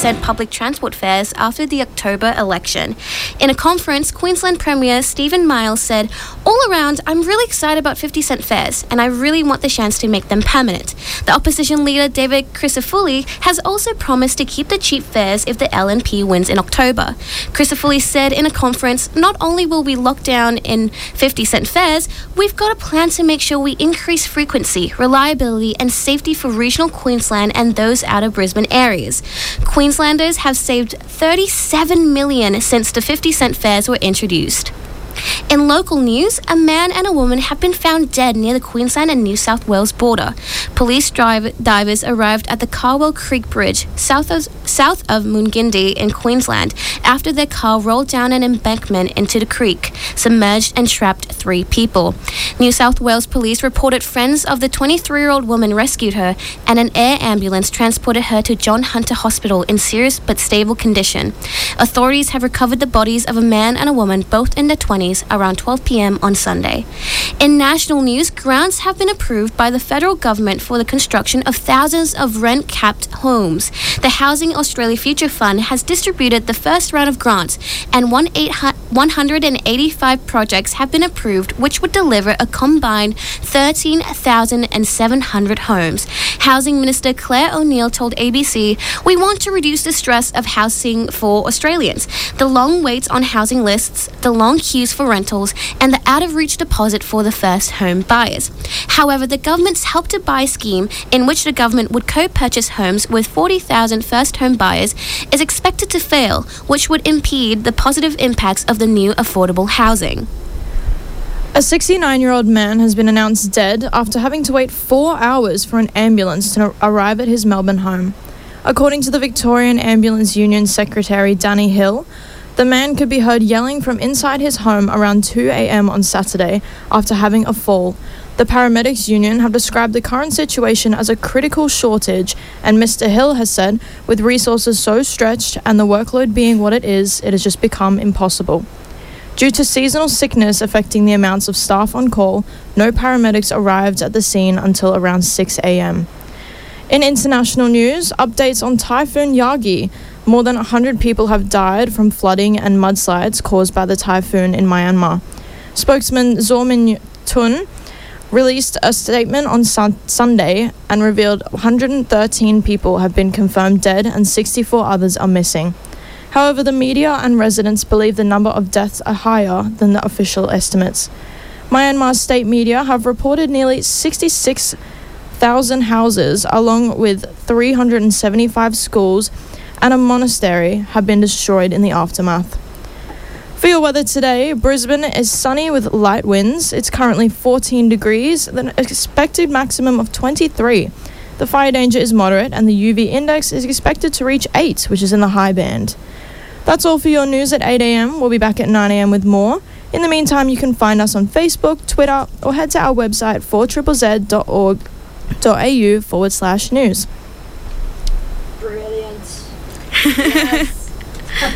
50% public transport fares after the October election. In a conference, Queensland Premier Stephen Miles said, "All around, I'm really excited about 50-cent fares, and I really want the chance to make them permanent." The opposition leader David Crisafulli has also promised to keep the cheap fares if the LNP wins in October. Crisafulli said in a conference, "Not only will we lock down in 50-cent fares, we've got a plan to make sure we increase frequency, reliability and safety for regional Queensland and those outer Brisbane areas." Queenslanders have saved $37 million since the 50-cent fares were introduced. In local news, a man and a woman have been found dead near the Queensland and New South Wales border. Police divers arrived at the Carwell Creek Bridge, south of Mungindi in Queensland, after their car rolled down an embankment into the creek, submerged and trapped 3 people. New South Wales police reported friends of the 23-year-old woman rescued her, and an air ambulance transported her to John Hunter Hospital in serious but stable condition. Authorities have recovered the bodies of a man and a woman, both in their 20s, around 12 p.m. on Sunday. In national news, grants have been approved by the federal government for the construction of thousands of rent-capped homes. The Housing Australia Future Fund has distributed the first round of grants, and 185 projects have been approved, which would deliver a combined 13,700 homes. Housing Minister Claire O'Neil told ABC, "We want to reduce the stress of housing for Australians. The long waits on housing lists, the long queues for rentals, and the out-of-reach deposit for the first home buyers." However, the government's Help to Buy scheme, in which the government would co-purchase homes with 40,000 first home buyers, is expected to fail, which would impede the positive impacts of the new affordable housing. A 69-year-old man has been announced dead after having to wait 4 hours for an ambulance to arrive at his Melbourne home. According to the Victorian Ambulance Union Secretary Danny Hill, the man could be heard yelling from inside his home around 2 a.m. on Saturday after having a fall. The paramedics union have described the current situation as a critical shortage, and Mr. Hill has said, with resources so stretched and the workload being what it has just become impossible. Due to seasonal sickness affecting the amounts of staff on call, no paramedics arrived at the scene until around 6 a.m. In international news, updates on Typhoon Yagi. More than 100 people have died from flooding and mudslides caused by the typhoon in Myanmar. Spokesman Zormin Tun released a statement on Sunday and revealed 113 people have been confirmed dead and 64 others are missing. However, the media and residents believe the number of deaths are higher than the official estimates. Myanmar's state media have reported nearly 66,000 houses, along with 375 schools and a monastery, have been destroyed in the aftermath. For your weather today, Brisbane is sunny with light winds. It's currently 14 degrees, with an expected maximum of 23. The fire danger is moderate and the UV index is expected to reach 8, which is in the high band. That's all for your news at 8 a.m. We'll be back at 9 a.m. with more. In the meantime, you can find us on Facebook, Twitter, or head to our website 4ZZZ.org.au/news. Brilliant. Yes.